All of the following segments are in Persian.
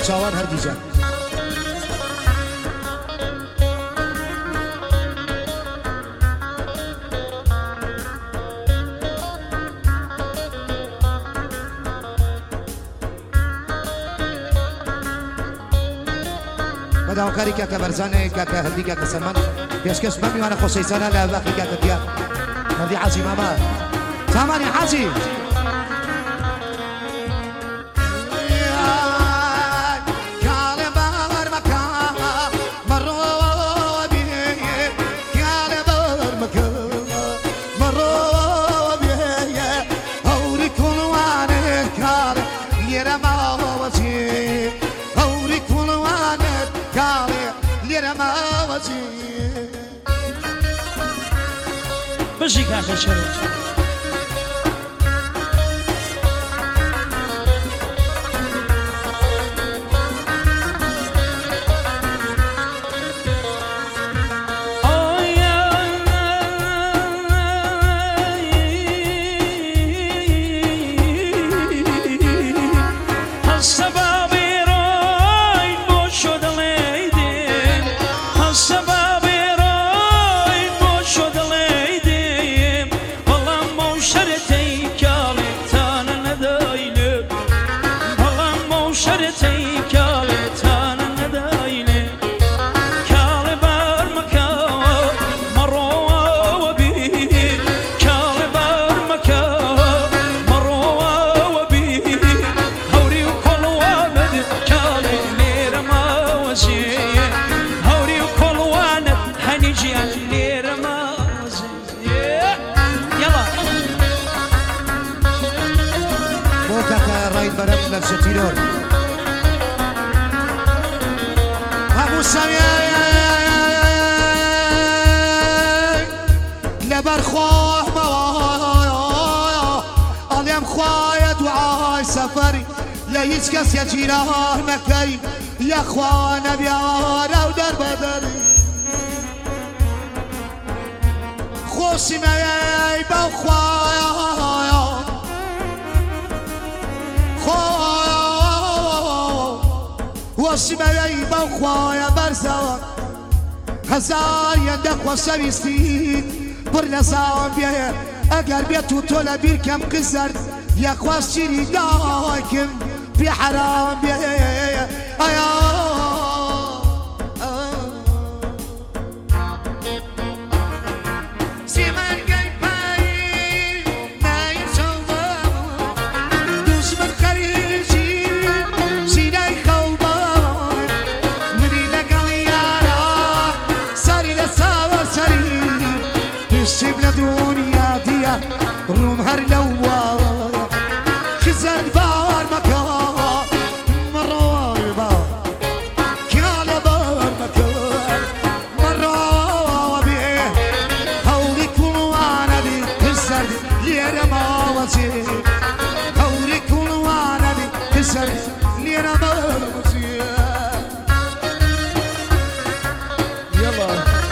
چاوان هر دیجا بداو کاری که برزانه که هندی که سلمان پیشکش من میوانه خوشی سنه لا باقی که بیا هندی حاجی ماما سامانی حاجی بشی که چرا برم لفظتينور ابو سامي لبر خواه عليم خوايا دعاي سفري لا يسكس يا جيران مكي يا اخوانا بيانا ودر بدري خوشي معي بخوايا واشی میایی با خواهی برزان هزار یندک و شویستین پر نزان بیه اگر بیا تو لبیر کم قزر یک واش چیری داکم بی حرام بیه دنیا دیا روم هر لوا خزر بار مکان مرای بار کال بار مکان مرای بیه هولی کنوانه بی خزر لیر ماوزی هولی کنوانه بی خزر لیر ماوزی یلا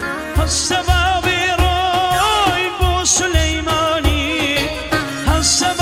السبابي رايب سليماني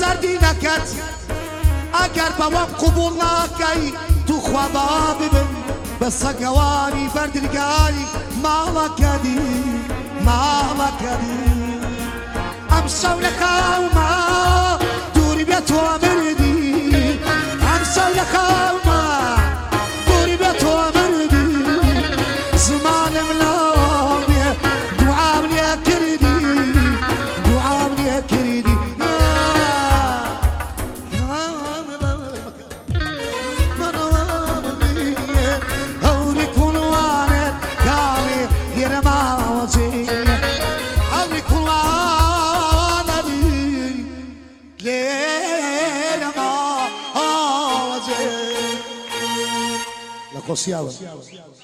سردی نکرد اگر بوام قبول ناکەی تو خوابا ببن بە سەگەوانی بەردرگانی ماڵەکەدی ئەم شەو لە خاوما دووری بێت تۆ مردی ئەم شەو لە خاوما دووری بێت تۆ مردی زمانم ناوێ دوعام لێ کردی La cosiaba.